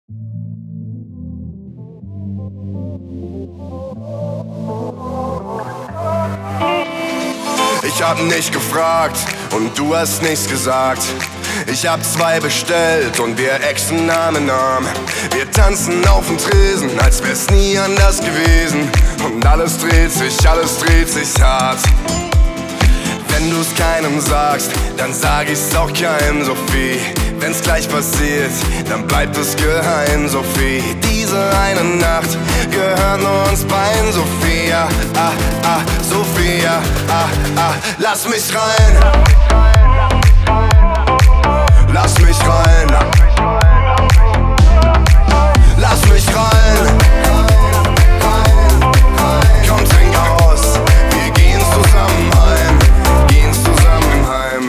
Ich hab nicht gefragt und du hast nichts gesagt. Ich hab 2 bestellt und wir exen Arm in Arm. Wir tanzen auf dem Tresen, als wär's nie anders gewesen. Und alles dreht sich hart. Wenn du's keinem sagst, dann sag ich's auch keinem, Sophie. Wenn's gleich passiert, dann bleibt es geheim, Sophie. Diese eine Nacht gehört nur uns beiden, Sophia. Sophia, lass mich rein. Lass mich rein. Lass mich rein. Komm, trink aus. Wir gehen zusammen heim. Gehen zusammen heim.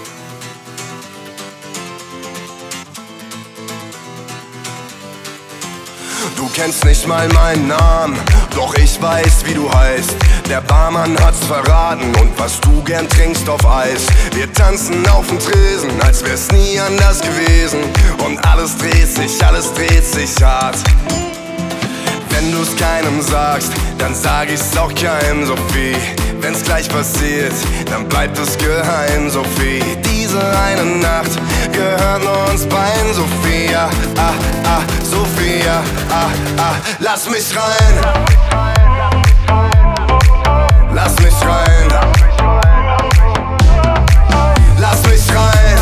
Du kennst nicht mal meinen Namen, doch ich weiß, wie du heißt. Der Barmann hat's verraten und was du gern trinkst auf Eis. Wir tanzen auf dem Tresen, als wär's nie anders gewesen. Und alles dreht sich hart. Wenn du's keinem sagst, dann sag ich's auch keinem, Sophie. Wenn's gleich passiert, dann bleibt es geheim, Sophie. Diese eine Nacht gehört nur uns beiden, Sophia. Sophia, lass mich rein. Lass mich rein. Lass mich rein.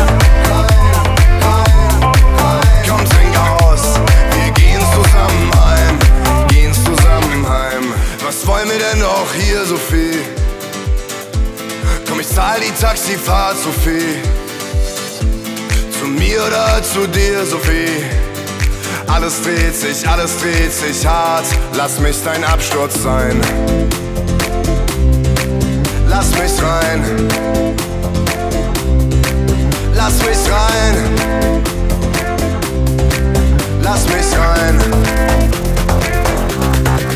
Komm, trink aus. Wir gehen zusammen heim. Gehen zusammen heim. Was wollen wir denn noch hier, Sophie? Komm, ich zahl die Taxifahrt, Sophie. Zu mir oder zu dir, Sophie? Alles dreht sich hart. Lass mich dein Absturz sein. Lass mich rein. Lass mich rein. Lass mich rein.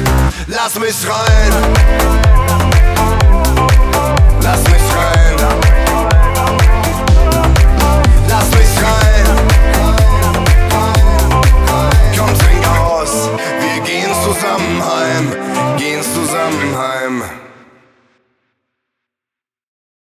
Lass mich rein. Lass mich rein.